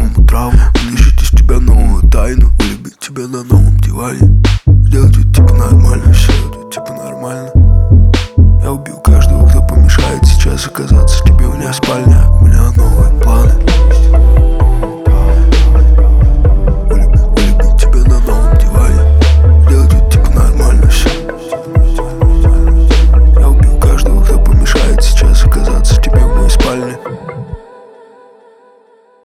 новому травму, вытащить из тебя новую тайну, вылюбить тебя на новом диване, сделать вид типа нормально, сделать вид типа нормально. Я убью каждого, кто помешает сейчас оказаться тебе у меня в спальне. У меня новые планы.